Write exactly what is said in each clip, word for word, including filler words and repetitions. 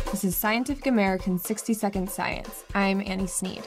This is Scientific American's sixty second Science. I'm Annie Sneed.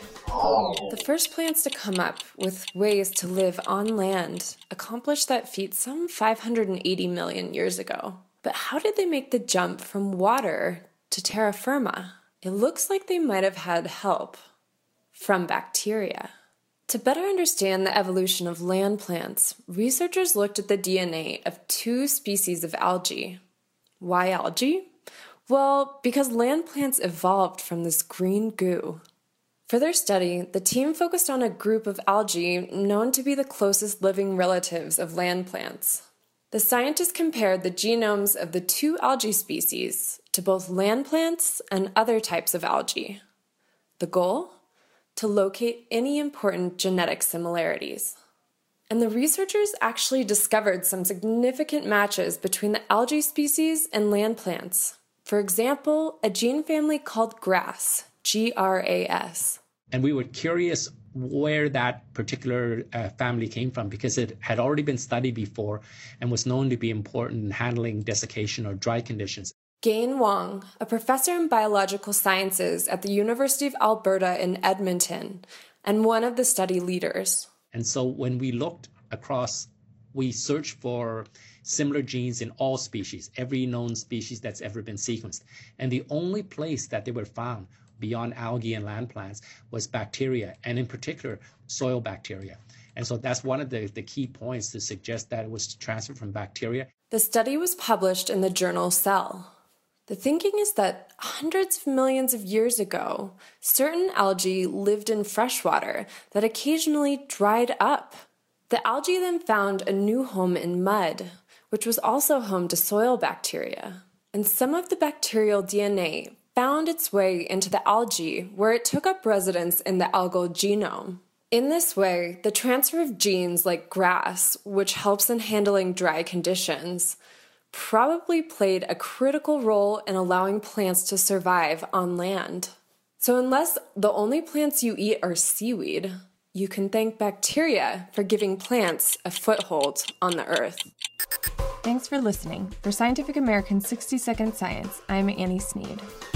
The first plants to come up with ways to live on land accomplished that feat some five hundred eighty million years ago. But how did they make the jump from water to terra firma? It looks like they might have had help from bacteria. To better understand the evolution of land plants, researchers looked at the D N A of two species of algae. Why algae? Well, because land plants evolved from this green goo. For their study, the team focused on a group of algae known to be the closest living relatives of land plants. The scientists compared the genomes of the two algae species to both land plants and other types of algae. The goal? To locate any important genetic similarities. And the researchers actually discovered some significant matches between the algae species and land plants. For example, a gene family called GRAS, G R A S. And we were curious where that particular uh, family came from because it had already been studied before and was known to be important in handling desiccation or dry conditions. Gain Wong, a professor in biological sciences at the University of Alberta in Edmonton, and one of the study leaders. And so when we looked across, we searched for similar genes in all species, every known species that's ever been sequenced. And the only place that they were found beyond algae and land plants was bacteria, and in particular, soil bacteria. And so that's one of the, the key points to suggest that it was transferred from bacteria. The study was published in the journal Cell. The thinking is that hundreds of millions of years ago, certain algae lived in freshwater that occasionally dried up. The algae then found a new home in mud, which was also home to soil bacteria. And some of the bacterial D N A found its way into the algae, where it took up residence in the algal genome. In this way, the transfer of genes like GRAS, which helps in handling dry conditions, probably played a critical role in allowing plants to survive on land. So unless the only plants you eat are seaweed, you can thank bacteria for giving plants a foothold on the earth. Thanks for listening. For Scientific American's sixty second Science, I'm Annie Sneed.